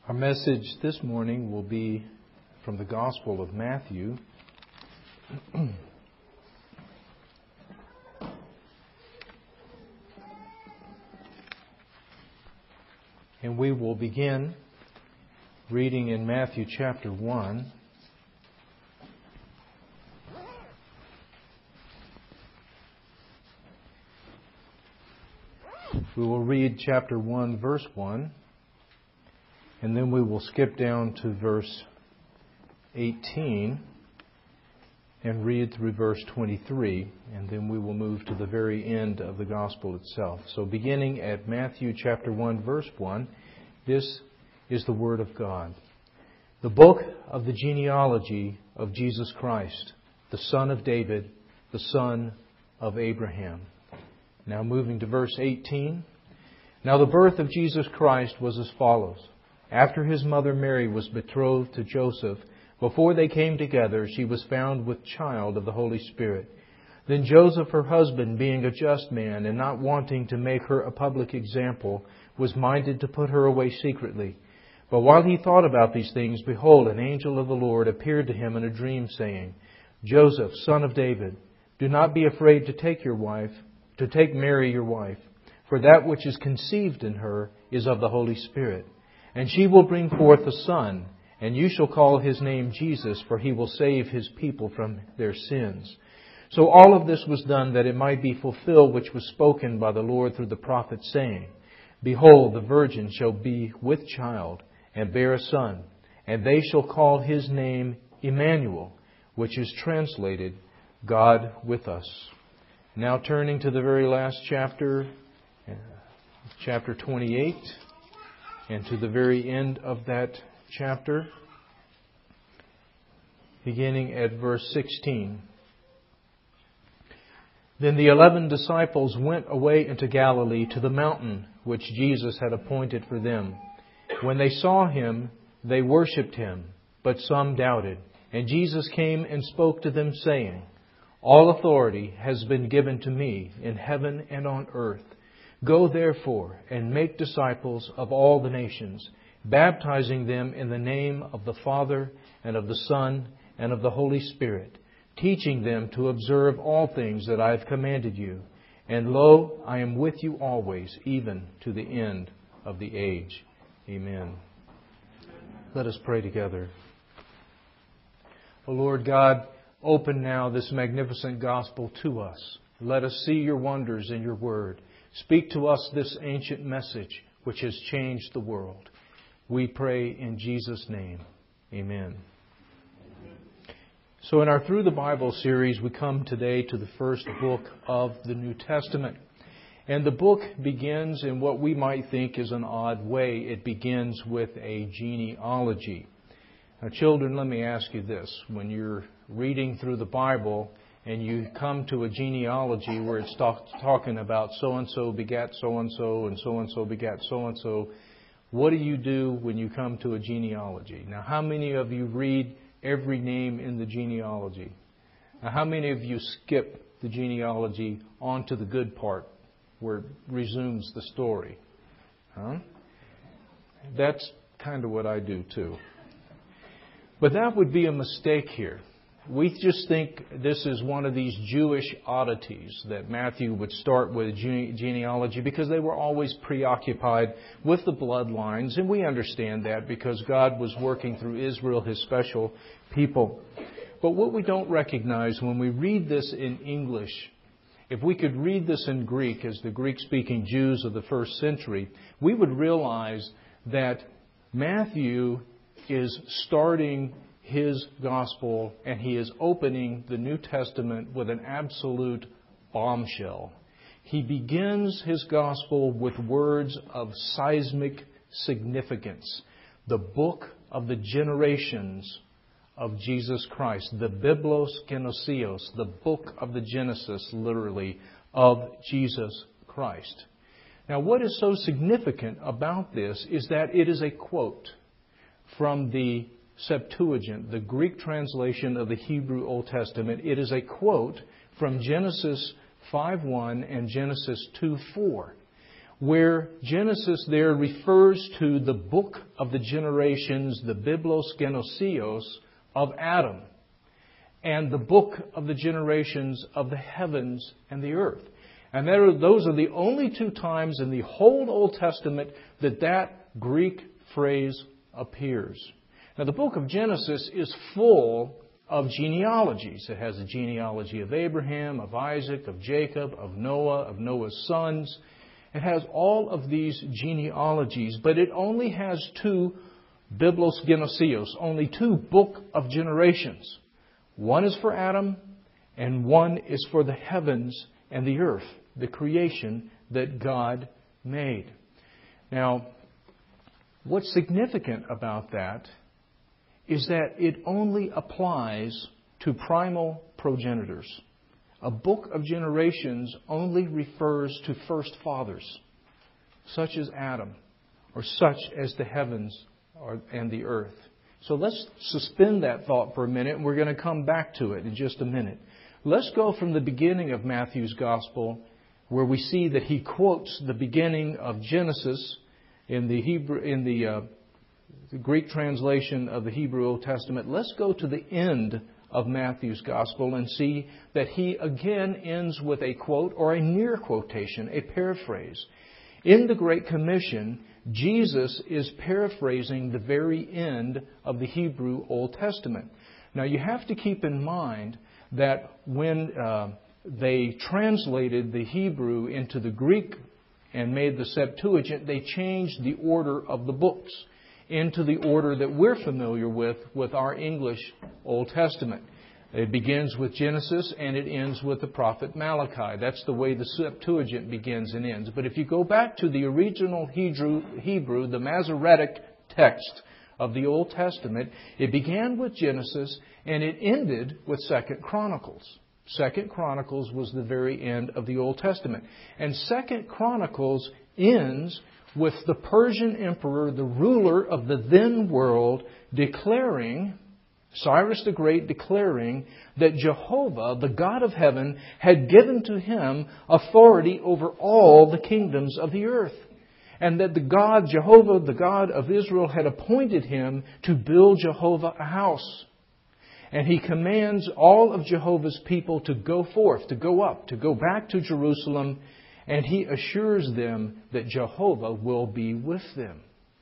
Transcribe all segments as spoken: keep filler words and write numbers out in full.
Our message this morning will be from the Gospel of Matthew. And we will begin reading in Matthew chapter one. We will read chapter one, verse one. And then we will skip down to verse eighteen and read through verse twenty-three. And then we will move to the very end of the Gospel itself. So beginning at Matthew chapter one, verse one, this is the Word of God. The book of the genealogy of Jesus Christ, the son of David, the son of Abraham. Now moving to verse eighteen. Now the birth of Jesus Christ was as follows. After his mother Mary was betrothed to Joseph, before they came together, she was found with child of the Holy Spirit. Then Joseph, her husband, being a just man and not wanting to make her a public example, was minded to put her away secretly. But while he thought about these things, behold, an angel of the Lord appeared to him in a dream, saying, Joseph, son of David, do not be afraid to take your wife, to take Mary your wife, for that which is conceived in her is of the Holy Spirit. And she will bring forth a son, and you shall call his name Jesus, for he will save his people from their sins. So all of this was done that it might be fulfilled which was spoken by the Lord through the prophet, saying, Behold, the virgin shall be with child, and bear a son, and they shall call his name Emmanuel, which is translated, God with us. Now turning to the very last chapter, chapter twenty-eight. And to the very end of that chapter, beginning at verse sixteen. Then the eleven disciples went away into Galilee to the mountain which Jesus had appointed for them. When they saw him, they worshipped him, but some doubted. And Jesus came and spoke to them, saying, All authority has been given to me in heaven and on earth. Go therefore and make disciples of all the nations, baptizing them in the name of the Father and of the Son and of the Holy Spirit, teaching them to observe all things that I have commanded you. And lo, I am with you always, even to the end of the age. Amen. Let us pray together. O Lord God, open now this magnificent gospel to us. Let us see your wonders in your word. Speak to us this ancient message which has changed the world. We pray in Jesus' name. Amen. So in our Through the Bible series, we come today to the first book of the New Testament. And the book begins in what we might think is an odd way. It begins with a genealogy. Now, children, let me ask you this. When you're reading through the Bible and you come to a genealogy where it's talk, talking about so-and-so begat so-and-so and so-and-so begat so-and-so, what do you do when you come to a genealogy? Now, how many of you read every name in the genealogy? Now, how many of you skip the genealogy on to the good part where it resumes the story? Huh? That's kind of what I do too. But that would be a mistake here. We just think this is one of these Jewish oddities that Matthew would start with gene- genealogy because they were always preoccupied with the bloodlines. And we understand that because God was working through Israel, his special people. But what we don't recognize when we read this in English, if we could read this in Greek as the Greek-speaking Jews of the first century, we would realize that Matthew is starting his gospel, and he is opening the New Testament with an absolute bombshell. He begins his gospel with words of seismic significance. The book of the generations of Jesus Christ. The Biblos Genesios, the book of the Genesis, literally, of Jesus Christ. Now, what is so significant about this is that it is a quote from the Septuagint, the Greek translation of the Hebrew Old Testament. It is a quote from Genesis five one and Genesis two four. where Genesis there refers to the book of the generations, the Biblos Genosios of Adam, and the book of the generations of the heavens and the earth. And there, those are the only two times in the whole Old Testament that that Greek phrase appears. Now, the book of Genesis is full of genealogies. It has a genealogy of Abraham, of Isaac, of Jacob, of Noah, of Noah's sons. It has all of these genealogies, but it only has two Biblos Genosios, only two book of generations. One is for Adam, and one is for the heavens and the earth, the creation that God made. Now, what's significant about that is that it only applies to primal progenitors. A book of generations only refers to first fathers, such as Adam, or such as the heavens and the earth. So let's suspend that thought for a minute, and we're going to come back to it in just a minute. Let's go from the beginning of Matthew's Gospel, where we see that he quotes the beginning of Genesis in the Hebrew, in the, uh, the Greek translation of the Hebrew Old Testament. Let's go to the end of Matthew's Gospel and see that he again ends with a quote or a near quotation, a paraphrase. In the Great Commission, Jesus is paraphrasing the very end of the Hebrew Old Testament. Now, you have to keep in mind that when uh, they translated the Hebrew into the Greek and made the Septuagint, they changed the order of the books into the order that we're familiar with, with our English Old Testament. It begins with Genesis and it ends with the prophet Malachi. That's the way the Septuagint begins and ends. But if you go back to the original Hebrew, Hebrew, the Masoretic text of the Old Testament, it began with Genesis and it ended with Second Chronicles. Second Chronicles was the very end of the Old Testament. And Second Chronicles ends with the Persian emperor, the ruler of the then world, declaring, Cyrus the Great declaring, that Jehovah, the God of heaven, had given to him authority over all the kingdoms of the earth. And that the God, Jehovah, the God of Israel, had appointed him to build Jehovah a house. And he commands all of Jehovah's people to go forth, to go up, to go back to Jerusalem. And he assures them that Jehovah will be with them.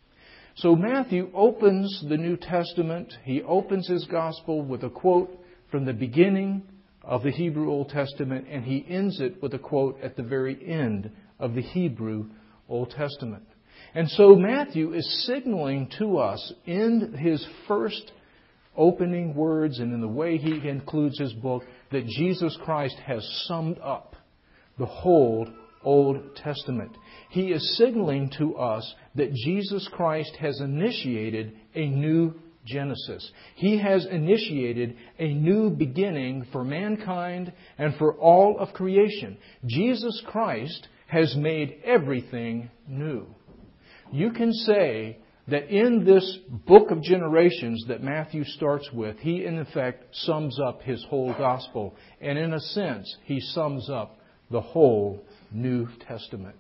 So Matthew opens the New Testament, he opens his Gospel with a quote from the beginning of the Hebrew Old Testament, and he ends it with a quote at the very end of the Hebrew Old Testament. And so Matthew is signaling to us in his first opening words and in the way he concludes his book that Jesus Christ has summed up the whole Old Testament. He is signaling to us that Jesus Christ has initiated a new Genesis. He has initiated a new beginning for mankind and for all of creation. Jesus Christ has made everything new. You can say that in this book of generations that Matthew starts with, he in effect sums up his whole gospel. And in a sense, he sums up the whole New Testament.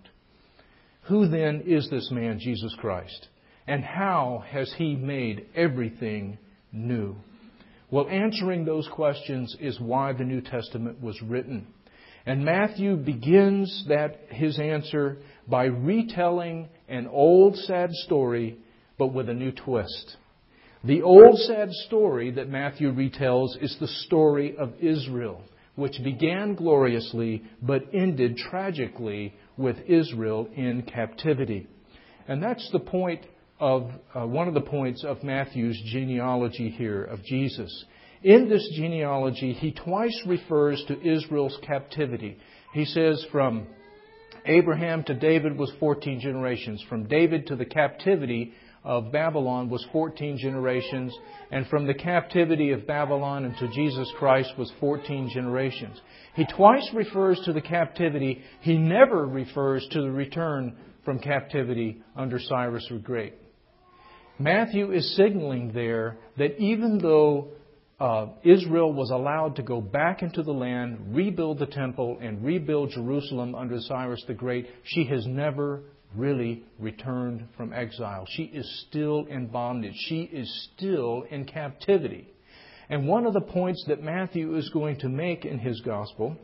Who then is this man, Jesus Christ? And how has he made everything new? Well, answering those questions is why the New Testament was written. And Matthew begins that his answer by retelling an old sad story, but with a new twist. The old sad story that Matthew retells is the story of Israel, which began gloriously but ended tragically with Israel in captivity. And that's the point of uh, one of the points of Matthew's genealogy here of Jesus. In this genealogy, he twice refers to Israel's captivity. He says from Abraham to David was fourteen generations. From David to the captivity of Babylon was fourteen generations. And from the captivity of Babylon unto Jesus Christ was fourteen generations. He twice refers to the captivity. He never refers to the return from captivity under Cyrus the Great. Matthew is signaling there that even though uh, Israel was allowed to go back into the land, rebuild the temple, and rebuild Jerusalem under Cyrus the Great, she has never really returned from exile. She is still in bondage. She is still in captivity. And one of the points that Matthew is going to make in his gospel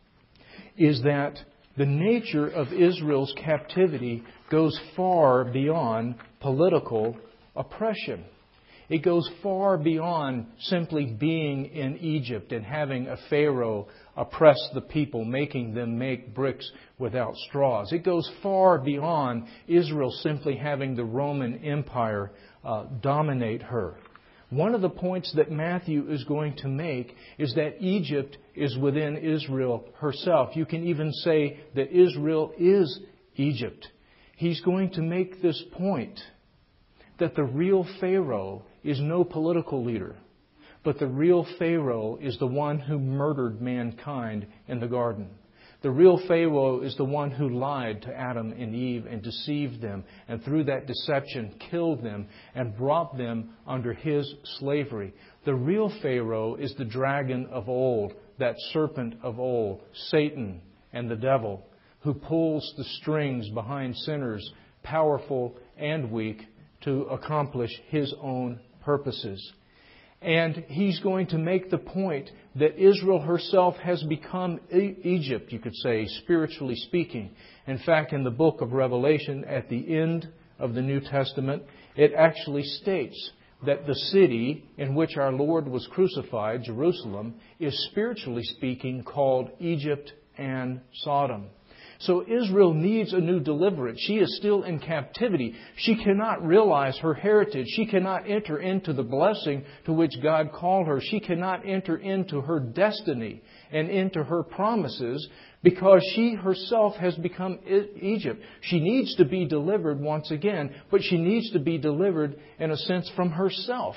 is that the nature of Israel's captivity goes far beyond political oppression. It goes far beyond simply being in Egypt and having a Pharaoh oppress the people, making them make bricks without straws. It goes far beyond Israel simply having the Roman Empire uh, dominate her. One of the points that Matthew is going to make is that Egypt is within Israel herself. You can even say that Israel is Egypt. He's going to make this point that the real Pharaoh is no political leader, but the real Pharaoh is the one who murdered mankind in the garden. The real Pharaoh is the one who lied to Adam and Eve and deceived them, and through that deception killed them and brought them under his slavery. The real Pharaoh is the dragon of old, that serpent of old, Satan and the devil, who pulls the strings behind sinners, powerful and weak, to accomplish his own purposes. And he's going to make the point that Israel herself has become Egypt, you could say, spiritually speaking. In fact, in the book of Revelation, at the end of the New Testament, it actually states that the city in which our Lord was crucified, Jerusalem, is spiritually speaking called Egypt and Sodom. So Israel needs a new deliverance. She is still in captivity. She cannot realize her heritage. She cannot enter into the blessing to which God called her. She cannot enter into her destiny and into her promises because she herself has become Egypt. She needs to be delivered once again, but she needs to be delivered in a sense from herself.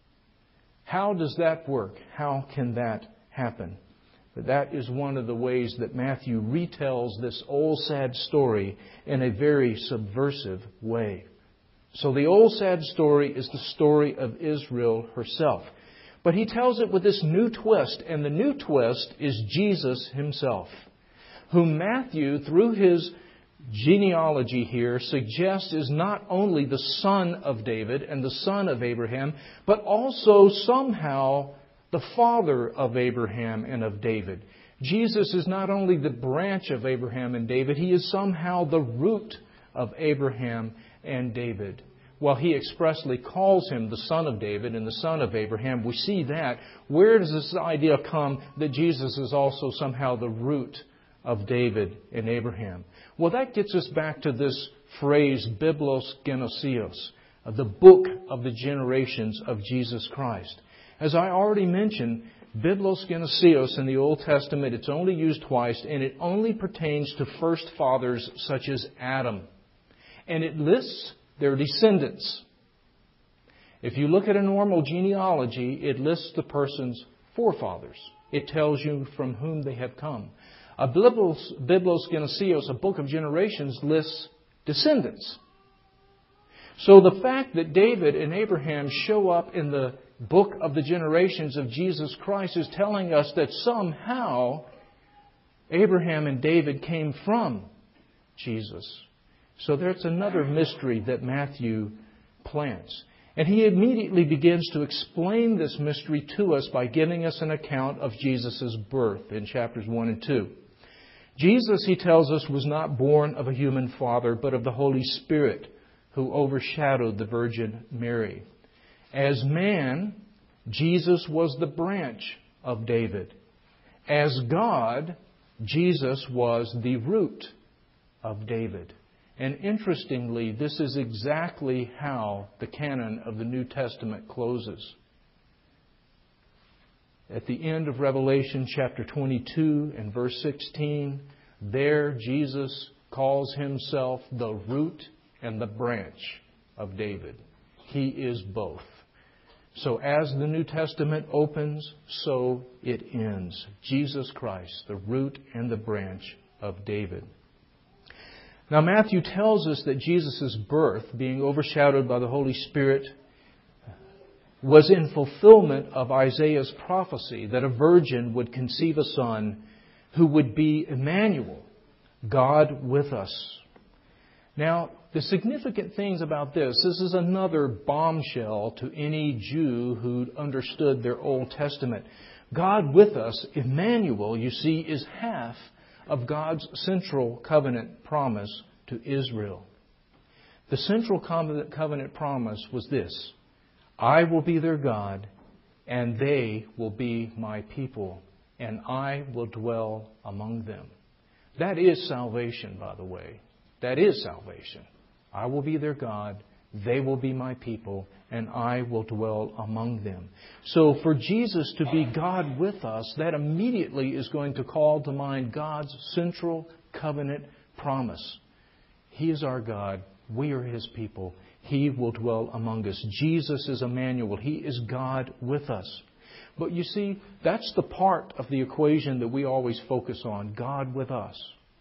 How does that work? How can that happen? But that is one of the ways that Matthew retells this old sad story in a very subversive way. So the old sad story is the story of Israel herself. But he tells it with this new twist, and the new twist is Jesus himself, whom Matthew, through his genealogy here, suggests is not only the son of David and the son of Abraham, but also somehow the father of Abraham and of David. Jesus is not only the branch of Abraham and David, he is somehow the root of Abraham and David. While he expressly calls him the son of David and the son of Abraham, we see that. Where does this idea come that Jesus is also somehow the root of David and Abraham? Well, that gets us back to this phrase, Biblos Genesios, the book of the generations of Jesus Christ. As I already mentioned, Biblos Genesios in the Old Testament, it's only used twice, and it only pertains to first fathers such as Adam. And it lists their descendants. If you look at a normal genealogy, it lists the person's forefathers. It tells you from whom they have come. A Biblos, Biblos Genesios, a book of generations, lists descendants. So the fact that David and Abraham show up in the book of the generations of Jesus Christ is telling us that somehow Abraham and David came from Jesus. So there's another mystery that Matthew plants. And he immediately begins to explain this mystery to us by giving us an account of Jesus' birth in chapters one and two. Jesus, he tells us, was not born of a human father, but of the Holy Spirit, who overshadowed the Virgin Mary. As man, Jesus was the branch of David. As God, Jesus was the root of David. And interestingly, this is exactly how the canon of the New Testament closes. At the end of Revelation chapter twenty-two and verse sixteen, there Jesus calls himself the root and the branch of David. He is both. So as the New Testament opens, so it ends. Jesus Christ, the root and the branch of David. Now Matthew tells us that Jesus' birth, being overshadowed by the Holy Spirit, was in fulfillment of Isaiah's prophecy that a virgin would conceive a son who would be Emmanuel, God with us. Now, the significant things about this, this is another bombshell to any Jew who understood their Old Testament. God with us, Emmanuel, you see, is half of God's central covenant promise to Israel. The central covenant promise was this: I will be their God, and they will be my people, and I will dwell among them. That is salvation, by the way. That is salvation. I will be their God, they will be my people, and I will dwell among them. So for Jesus to be God with us, that immediately is going to call to mind God's central covenant promise. He is our God. We are His people. He will dwell among us. Jesus is Emmanuel. He is God with us. But you see, that's the part of the equation that we always focus on, God with us.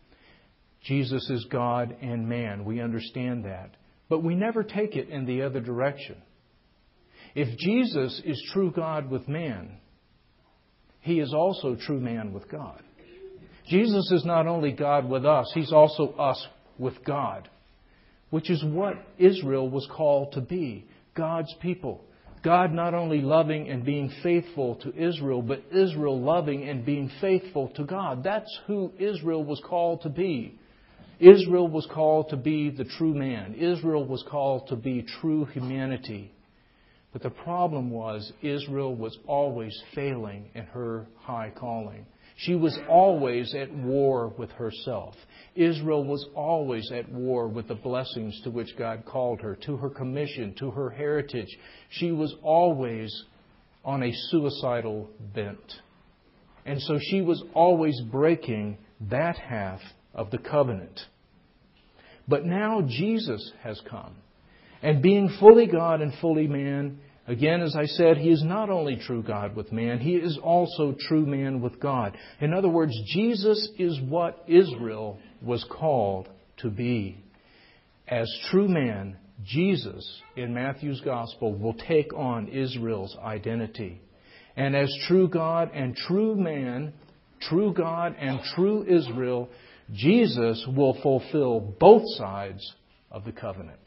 Jesus is God and man. We understand that. But we never take it in the other direction. If Jesus is true God with man, He is also true man with God. Jesus is not only God with us, He's also us with God, which is what Israel was called to be, God's people. God not only loving and being faithful to Israel, but Israel loving and being faithful to God. That's who Israel was called to be. Israel was called to be the true man. Israel was called to be true humanity. But the problem was Israel was always failing in her high calling. She was always at war with herself. Israel was always at war with the blessings to which God called her, to her commission, to her heritage. She was always on a suicidal bent. And so she was always breaking that half of the covenant. But now Jesus has come. And being fully God and fully man, again, as I said, He is not only true God with man, He is also true man with God. In other words, Jesus is what Israel was called to be. As true man, Jesus, in Matthew's Gospel, will take on Israel's identity. And as true God and true man, true God and true Israel, Jesus will fulfill both sides of the covenant.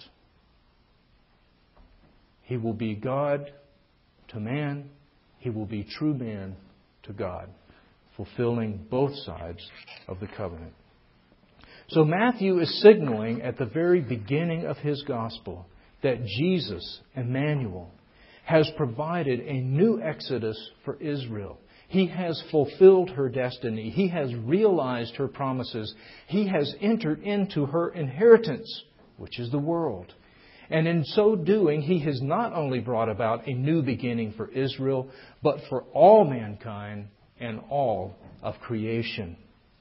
He will be God to man. He will be true man to God, fulfilling both sides of the covenant. So Matthew is signaling at the very beginning of his gospel that Jesus, Emmanuel, has provided a new exodus for Israel. He has fulfilled her destiny. He has realized her promises. He has entered into her inheritance, which is the world. And in so doing, He has not only brought about a new beginning for Israel, but for all mankind and all of creation.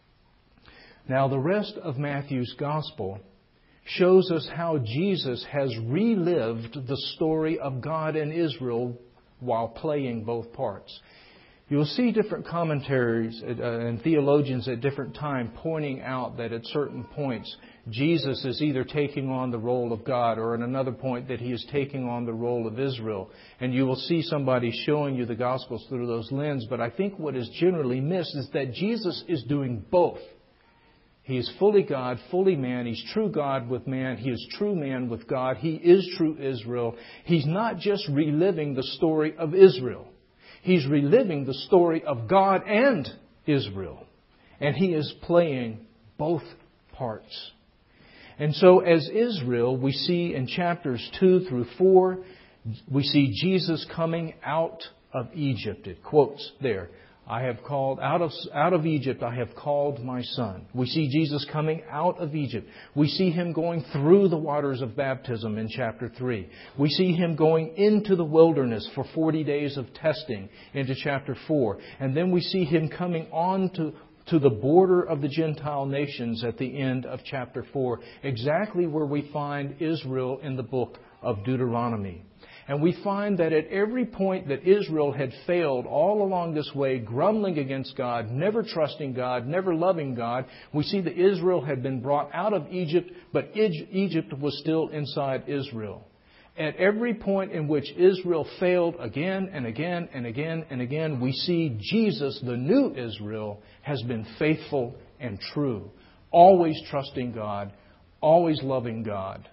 Now, the rest of Matthew's Gospel shows us how Jesus has relived the story of God and Israel while playing both parts. You'll see different commentaries and theologians at different times pointing out that at certain points Jesus is either taking on the role of God, or at another point that He is taking on the role of Israel. And you will see somebody showing you the Gospels through those lenses. But I think what is generally missed is that Jesus is doing both. He is fully God, fully man. He's true God with man. He is true man with God. He is true Israel. He's not just reliving the story of Israel. He's reliving the story of God and Israel. And He is playing both parts. And so as Israel, we see in chapters two through four, we see Jesus coming out of Egypt. It quotes there, I have called out of, out of Egypt, I have called my son. We see Jesus coming out of Egypt. We see Him going through the waters of baptism in chapter three. We see Him going into the wilderness for forty days of testing into chapter four. And then we see Him coming on to, to the border of the Gentile nations at the end of chapter four, exactly where we find Israel in the book of Deuteronomy. And we find that at every point that Israel had failed all along this way, grumbling against God, never trusting God, never loving God, we see that Israel had been brought out of Egypt, but Egypt was still inside Israel. At every point in which Israel failed again and again and again and again, we see Jesus, the new Israel, has been faithful and true, always trusting God, always loving God.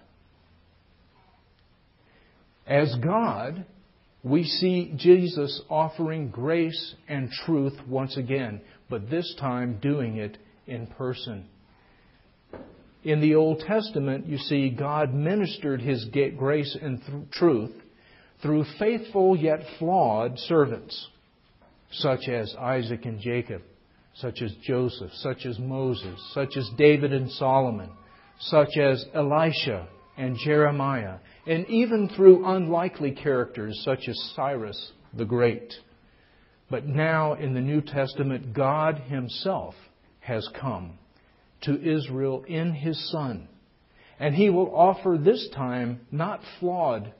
As God, we see Jesus offering grace and truth once again, but this time doing it in person. In the Old Testament, you see God ministered His grace and th- truth through faithful yet flawed servants, such as Isaac and Jacob, such as Joseph, such as Moses, such as David and Solomon, such as Elisha and Jeremiah, and even through unlikely characters such as Cyrus the Great. But now in the New Testament, God Himself has come to Israel in His Son. And He will offer this time not flawed,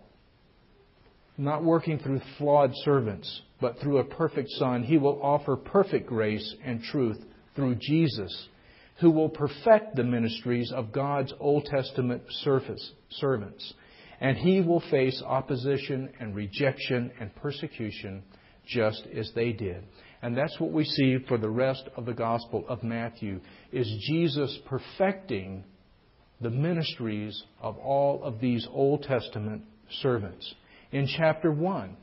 not working through flawed servants, but through a perfect Son. He will offer perfect grace and truth through Jesus, who will perfect the ministries of God's Old Testament servants. And He will face opposition and rejection and persecution just as they did. And that's what we see for the rest of the Gospel of Matthew, is Jesus perfecting the ministries of all of these Old Testament servants. In chapter one,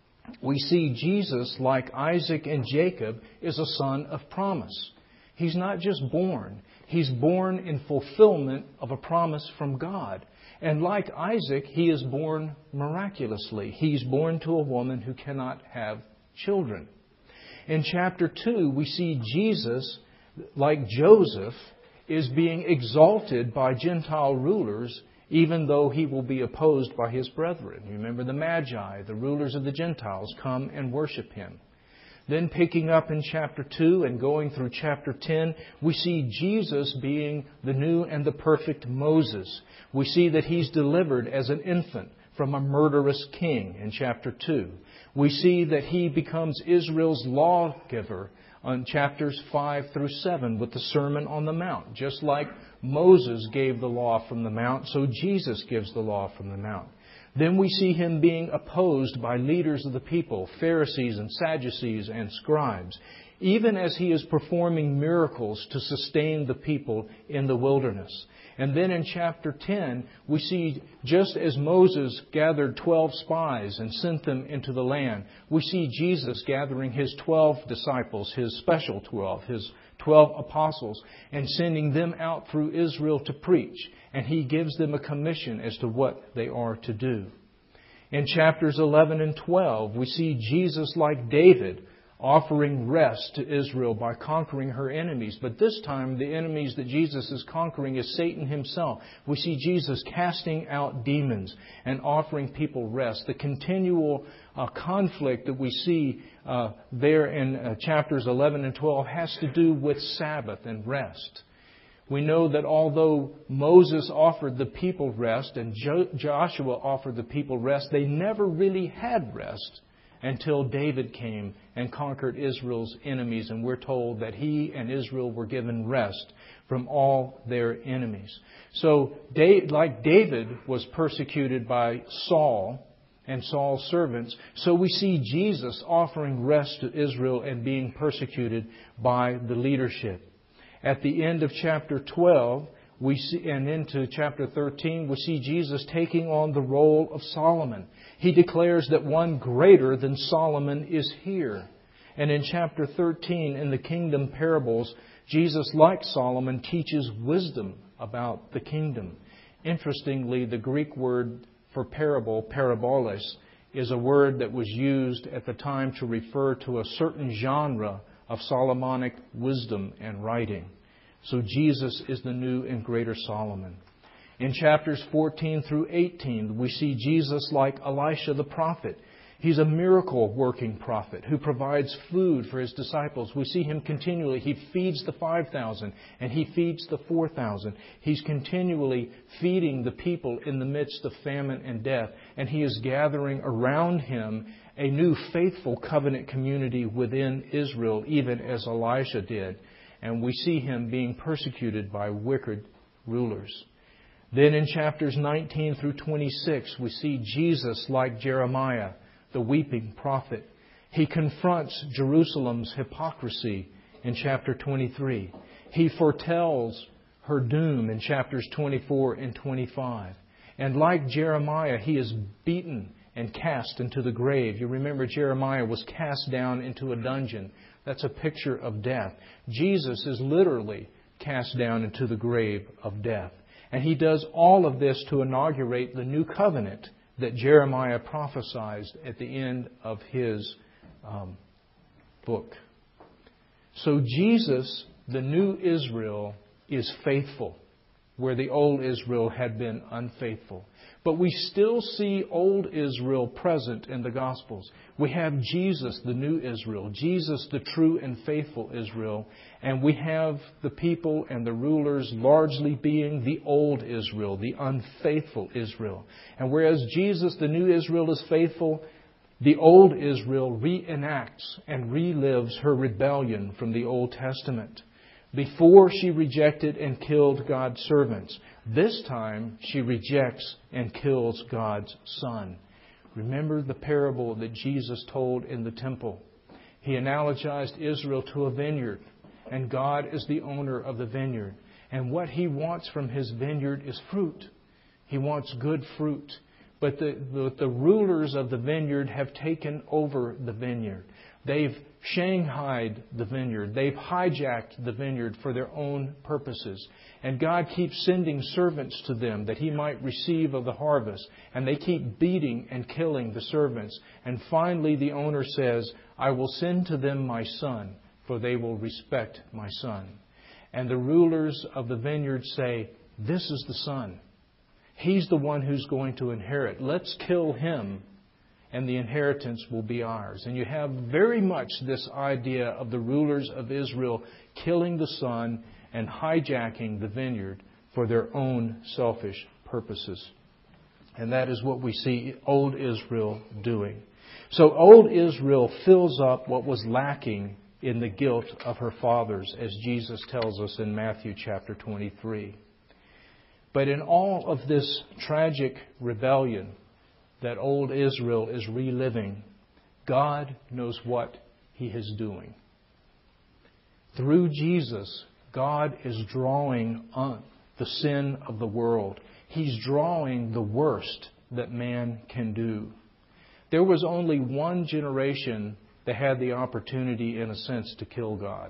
we see Jesus, like Isaac and Jacob, is a son of promise. He's not just born. He's born in fulfillment of a promise from God. And like Isaac, he is born miraculously. He's born to a woman who cannot have children. In chapter two, we see Jesus, like Joseph, is being exalted by Gentile rulers, even though he will be opposed by his brethren. You remember the Magi, the rulers of the Gentiles, come and worship him. Then picking up in chapter two and going through chapter ten, we see Jesus being the new and the perfect Moses. We see that He's delivered as an infant from a murderous king in chapter two. We see that He becomes Israel's lawgiver on chapters five through seven with the Sermon on the Mount. Just like Moses gave the law from the Mount, so Jesus gives the law from the Mount. Then we see Him being opposed by leaders of the people, Pharisees and Sadducees and scribes, even as He is performing miracles to sustain the people in the wilderness. And then in chapter ten, we see just as Moses gathered twelve spies and sent them into the land, we see Jesus gathering His twelve disciples, His special twelve, His twelve apostles, and sending them out through Israel to preach. And He gives them a commission as to what they are to do. In chapters eleven and twelve, we see Jesus, like David, offering rest to Israel by conquering her enemies. But this time, the enemies that Jesus is conquering is Satan himself. We see Jesus casting out demons and offering people rest. The continual uh, conflict that we see uh, there in uh, chapters eleven and twelve has to do with Sabbath and rest. We know that although Moses offered the people rest and jo- Joshua offered the people rest, they never really had rest until David came and conquered Israel's enemies. And we're told that he and Israel were given rest from all their enemies. So, like David was persecuted by Saul and Saul's servants, so we see Jesus offering rest to Israel and being persecuted by the leadership. At the end of chapter twelve, we see, and into chapter thirteen, we see Jesus taking on the role of Solomon. He declares that one greater than Solomon is here. And in chapter thirteen, in the kingdom parables, Jesus, like Solomon, teaches wisdom about the kingdom. Interestingly, the Greek word for parable, paraboles, is a word that was used at the time to refer to a certain genre of Solomonic wisdom and writing. So Jesus is the new and greater Solomon. In chapters fourteen through eighteen, we see Jesus like Elisha the prophet. He's a miracle-working prophet who provides food for His disciples. We see Him continually. He feeds the five thousand and He feeds the four thousand. He's continually feeding the people in the midst of famine and death. And He is gathering around Him a new faithful covenant community within Israel, even as Elisha did. And we see Him being persecuted by wicked rulers. Then in chapters nineteen through twenty-six, we see Jesus like Jeremiah, the weeping prophet. He confronts Jerusalem's hypocrisy in chapter twenty-three. He foretells her doom in chapters twenty-four and twenty-five. And like Jeremiah, he is beaten and cast into the grave. You remember Jeremiah was cast down into a dungeon. That's a picture of death. Jesus is literally cast down into the grave of death. And he does all of this to inaugurate the new covenant that Jeremiah prophesied at the end of his um, book. So Jesus, the new Israel, is faithful where the old Israel had been unfaithful. But we still see old Israel present in the Gospels. We have Jesus, the new Israel, Jesus, the true and faithful Israel, and we have the people and the rulers largely being the old Israel, the unfaithful Israel. And whereas Jesus, the new Israel, is faithful, the old Israel reenacts and relives her rebellion from the Old Testament. Before, she rejected and killed God's servants. This time, she rejects and kills God's Son. Remember the parable that Jesus told in the temple. He analogized Israel to a vineyard, and God is the owner of the vineyard. And what He wants from His vineyard is fruit. He wants good fruit. But the, the, the rulers of the vineyard have taken over the vineyard. They've shanghaied the vineyard. They've hijacked the vineyard for their own purposes. And God keeps sending servants to them that He might receive of the harvest. And they keep beating and killing the servants. And finally the owner says, I will send to them my son, for they will respect my son. And the rulers of the vineyard say, this is the son. He's the one who's going to inherit. Let's kill him, and the inheritance will be ours. And you have very much this idea of the rulers of Israel killing the son and hijacking the vineyard for their own selfish purposes. And that is what we see old Israel doing. So old Israel fills up what was lacking in the guilt of her fathers, as Jesus tells us in Matthew chapter twenty-three. But in all of this tragic rebellion that old Israel is reliving, God knows what He is doing. Through Jesus, God is drawing on the sin of the world. He's drawing the worst that man can do. There was only one generation that had the opportunity, in a sense, to kill God.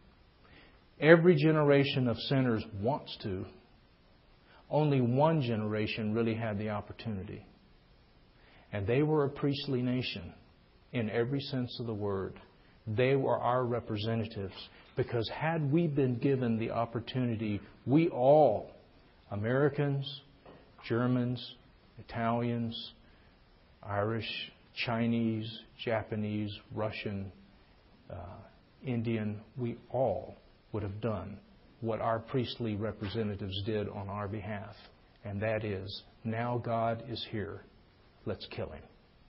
Every generation of sinners wants to. Only one generation really had the opportunity. And they were a priestly nation in every sense of the word. They were our representatives. Because had we been given the opportunity, we all, Americans, Germans, Italians, Irish, Chinese, Japanese, Russian, uh, Indian, we all would have done what our priestly representatives did on our behalf. And that is, now God is here. Let's kill Him.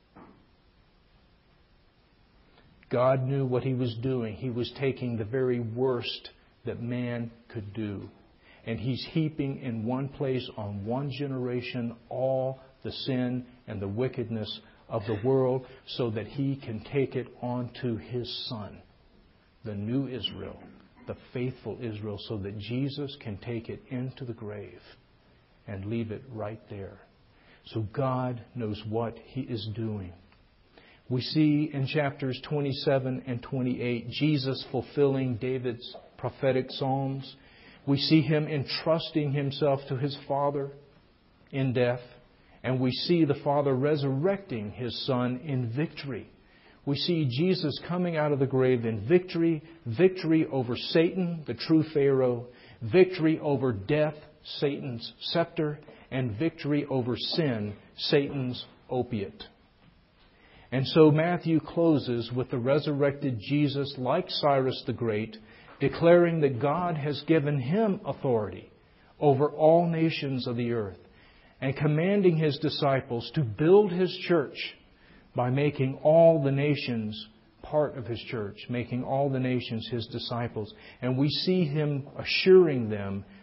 God knew what He was doing. He was taking the very worst that man could do. And He's heaping in one place on one generation all the sin and the wickedness of the world so that He can take it onto His Son, the new Israel, the faithful Israel, so that Jesus can take it into the grave and leave it right there. So God knows what He is doing. We see in chapters twenty-seven and twenty-eight Jesus fulfilling David's prophetic psalms. We see Him entrusting Himself to His Father in death. And we see the Father resurrecting His Son in victory. We see Jesus coming out of the grave in victory, victory over Satan, the true Pharaoh, victory over death, Satan's scepter, and victory over sin, Satan's opiate. And so Matthew closes with the resurrected Jesus, like Cyrus the Great, declaring that God has given Him authority over all nations of the earth, and commanding His disciples to build His church by making all the nations part of His church, making all the nations His disciples. And we see Him assuring them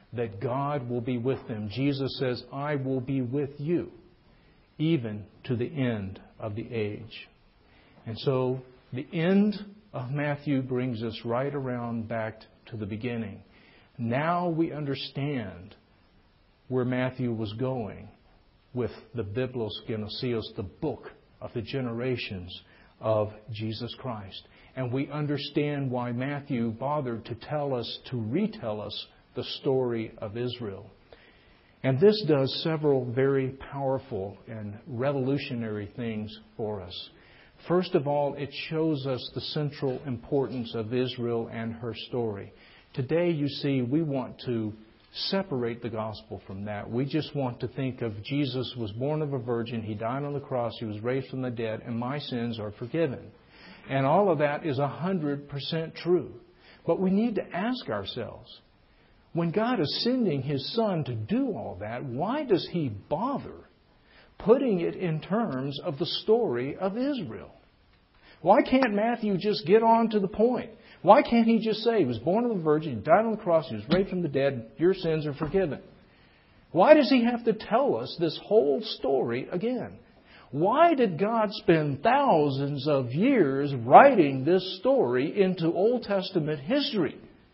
that God will be with them. Jesus says, I will be with you, even to the end of the age. And so the end of Matthew brings us right around back to the beginning. Now we understand where Matthew was going with the Biblos Genesios, the book of the generations of Jesus Christ. And we understand why Matthew bothered to tell us, to retell us the story of Israel. And this does several very powerful and revolutionary things for us. First of all, it shows us the central importance of Israel and her story. Today, you see, we want to separate the gospel from that. We just want to think of Jesus was born of a virgin, He died on the cross, He was raised from the dead, and my sins are forgiven. And all of that is one hundred percent true. But we need to ask ourselves, when God is sending His Son to do all that, why does He bother putting it in terms of the story of Israel? Why can't Matthew just get on to the point? Why can't he just say He was born of a virgin, He died on the cross, He was raised from the dead, your sins are forgiven? Why does He have to tell us this whole story again? Why did God spend thousands of years writing this story into Old Testament history?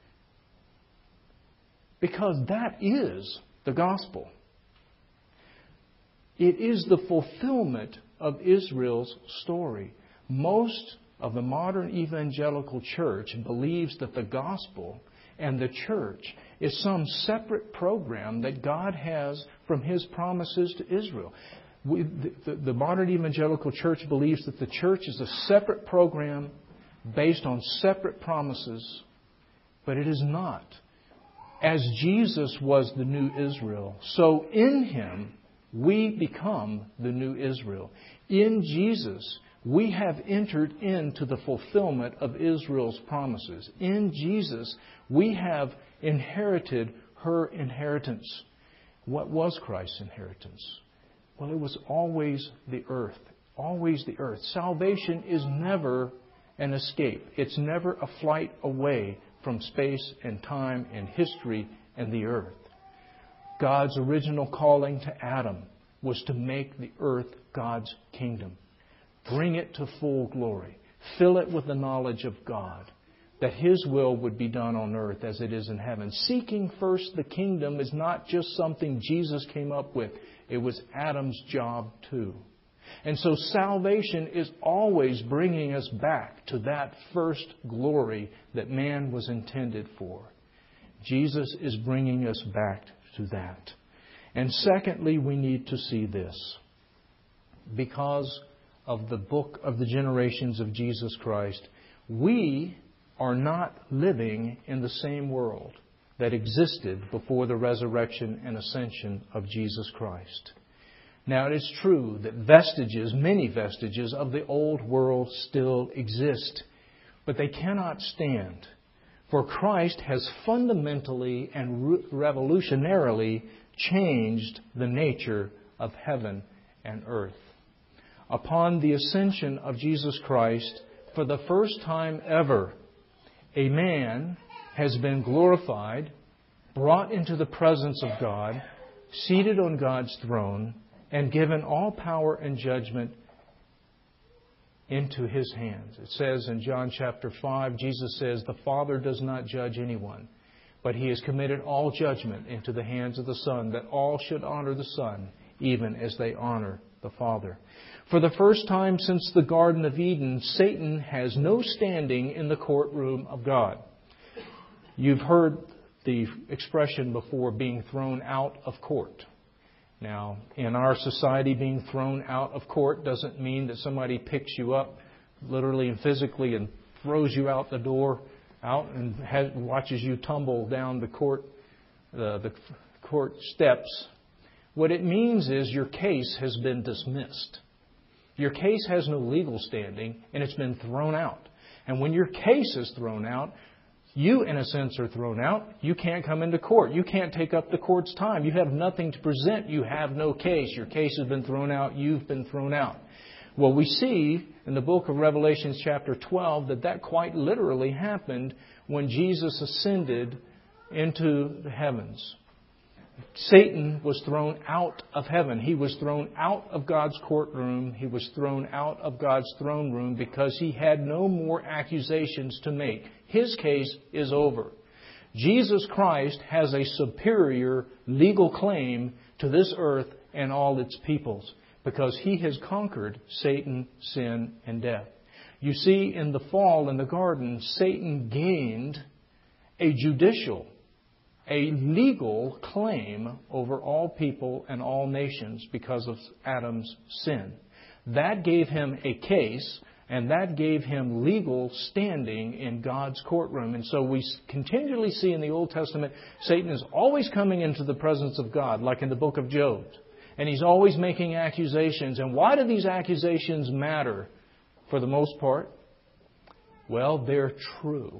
Because that is the gospel. It is the fulfillment of Israel's story. Most of the modern evangelical church believes that the gospel and the church is some separate program that God has from His promises to Israel. We, the, the modern evangelical church believes that the church is a separate program based on separate promises, but it is not. As Jesus was the new Israel, so in Him we become the new Israel. In Jesus, we have entered into the fulfillment of Israel's promises. In Jesus, we have inherited her inheritance. What was Christ's inheritance? Well, it was always the earth. Always the earth. Salvation is never an escape. It's never a flight away from space and time and history and the earth. God's original calling to Adam was to make the earth God's kingdom. Bring it to full glory. Fill it with the knowledge of God, that His will would be done on earth as it is in heaven. Seeking first the kingdom is not just something Jesus came up with. It was Adam's job too. And so salvation is always bringing us back to that first glory that man was intended for. Jesus is bringing us back to that. And secondly, we need to see this. Because of the book of the generations of Jesus Christ, we are not living in the same world that existed before the resurrection and ascension of Jesus Christ. Now, it is true that vestiges, many vestiges of the old world still exist, but they cannot stand. For Christ has fundamentally and revolutionarily changed the nature of heaven and earth. Upon the ascension of Jesus Christ, for the first time ever, a man has been glorified, brought into the presence of God, seated on God's throne, and given all power and judgment into His hands. It says in John chapter five, Jesus says, the Father does not judge anyone, but He has committed all judgment into the hands of the Son, that all should honor the Son, even as they honor the Father. For the first time since the Garden of Eden, Satan has no standing in the courtroom of God. You've heard the expression before, being thrown out of court. Now, in our society, being thrown out of court doesn't mean that somebody picks you up literally and physically and throws you out the door, out and has, watches you tumble down the court, uh, the court steps. What it means is your case has been dismissed. Your case has no legal standing, and it's been thrown out. And when your case is thrown out, you, in a sense, are thrown out. You can't come into court. You can't take up the court's time. You have nothing to present. You have no case. Your case has been thrown out. You've been thrown out. Well, we see in the book of Revelation chapter twelve that that quite literally happened when Jesus ascended into the heavens. Satan was thrown out of heaven. He was thrown out of God's courtroom. He was thrown out of God's throne room because he had no more accusations to make. His case is over. Jesus Christ has a superior legal claim to this earth and all its peoples because he has conquered Satan, sin, and death. You see, in the fall in the garden, Satan gained a judicial, a legal claim over all people and all nations because of Adam's sin. That gave him a case, and that gave him legal standing in God's courtroom. And so we continually see in the Old Testament, Satan is always coming into the presence of God, like in the book of Job. And he's always making accusations. And why do these accusations matter for the most part? Well, they're true.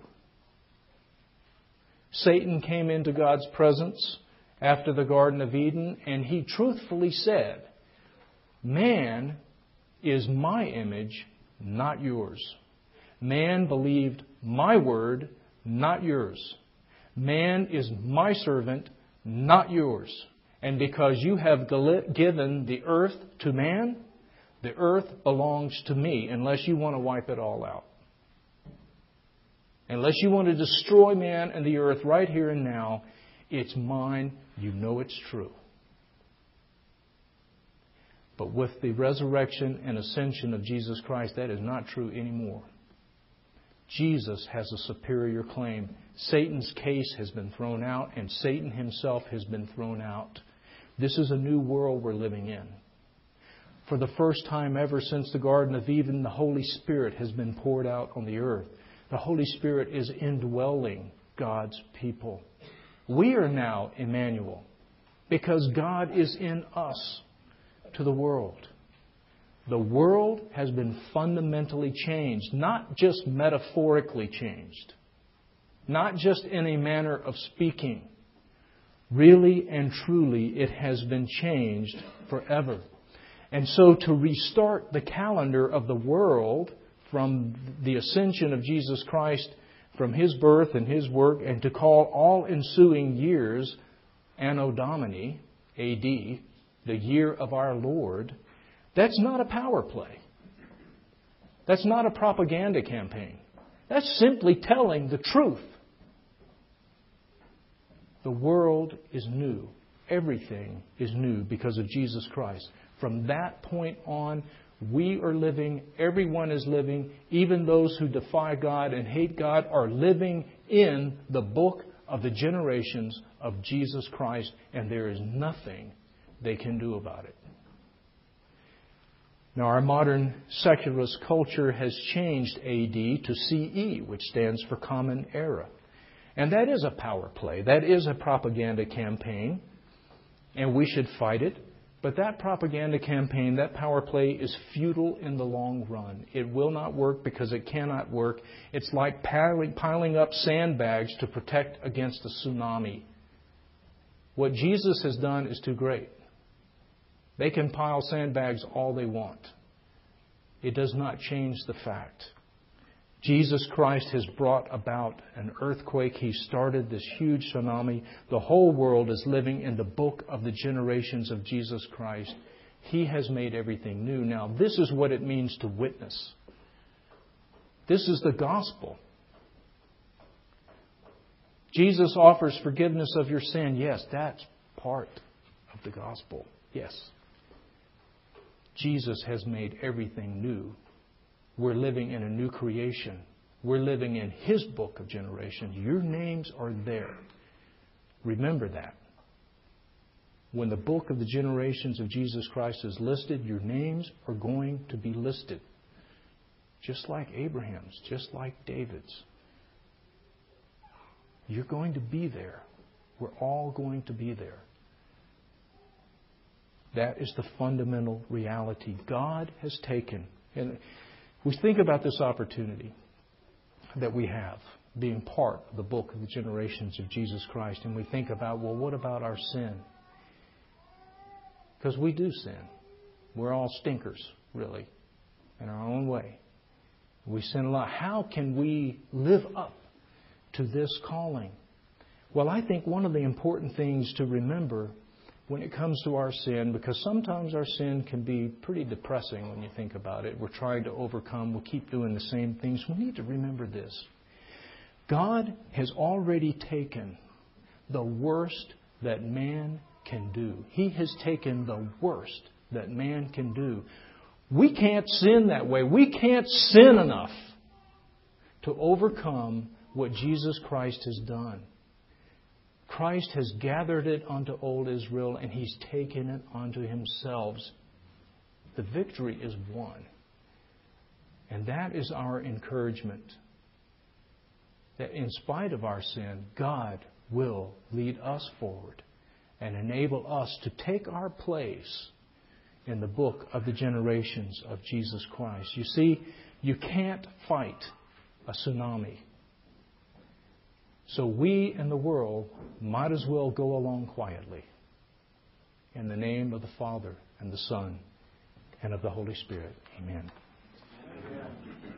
Satan came into God's presence after the Garden of Eden, and he truthfully said, "Man is my image, not yours. Man believed my word, not yours. Man is my servant, not yours. And because you have given the earth to man, the earth belongs to me, unless you want to wipe it all out. Unless you want to destroy man and the earth right here and now, it's mine. You know it's true." But with the resurrection and ascension of Jesus Christ, that is not true anymore. Jesus has a superior claim. Satan's case has been thrown out, and Satan himself has been thrown out. This is a new world we're living in. For the first time ever since the Garden of Eden, the Holy Spirit has been poured out on the earth. The Holy Spirit is indwelling God's people. We are now Emmanuel because God is in us to the world. The world has been fundamentally changed, not just metaphorically changed, not just in a manner of speaking. Really and truly, it has been changed forever. And so to restart the calendar of the world from the ascension of Jesus Christ, from His birth and His work, and to call all ensuing years Anno Domini, A D, the year of our Lord, that's not a power play. That's not a propaganda campaign. That's simply telling the truth. The world is new. Everything is new because of Jesus Christ. From that point on, we are living, everyone is living, even those who defy God and hate God are living in the book of the generations of Jesus Christ, and there is nothing they can do about it. Now, our modern secularist culture has changed A D to C E, which stands for Common Era. And that is a power play. That is a propaganda campaign, and we should fight it. But that propaganda campaign, that power play, is futile in the long run. It will not work because it cannot work. It's like piling, piling up sandbags to protect against a tsunami. What Jesus has done is too great. They can pile sandbags all they want. It does not change the fact. Jesus Christ has brought about an earthquake. He started this huge tsunami. The whole world is living in the book of the generations of Jesus Christ. He has made everything new. Now, this is what it means to witness. This is the gospel. Jesus offers forgiveness of your sin. Yes, that's part of the gospel. Yes. Jesus has made everything new. We're living in a new creation. We're living in His book of generations. Your names are there. Remember that. When the book of the generations of Jesus Christ is listed, your names are going to be listed. Just like Abraham's, just like David's. You're going to be there. We're all going to be there. That is the fundamental reality. God has taken, and we think about this opportunity that we have, being part of the book of the generations of Jesus Christ, and we think about, well, what about our sin? Because we do sin. We're all stinkers, really, in our own way. We sin a lot. How can we live up to this calling? Well, I think one of the important things to remember when it comes to our sin, because sometimes our sin can be pretty depressing when you think about it. We're trying to overcome. We keep doing the same things. We need to remember this. God has already taken the worst that man can do. He has taken the worst that man can do. We can't sin that way. We can't sin enough to overcome what Jesus Christ has done. Christ has gathered it unto old Israel, and He's taken it unto Himself. The victory is won. And that is our encouragement. That in spite of our sin, God will lead us forward and enable us to take our place in the book of the generations of Jesus Christ. You see, you can't fight a tsunami. So we in the world might as well go along quietly. In the name of the Father and the Son and of the Holy Spirit. Amen. Amen.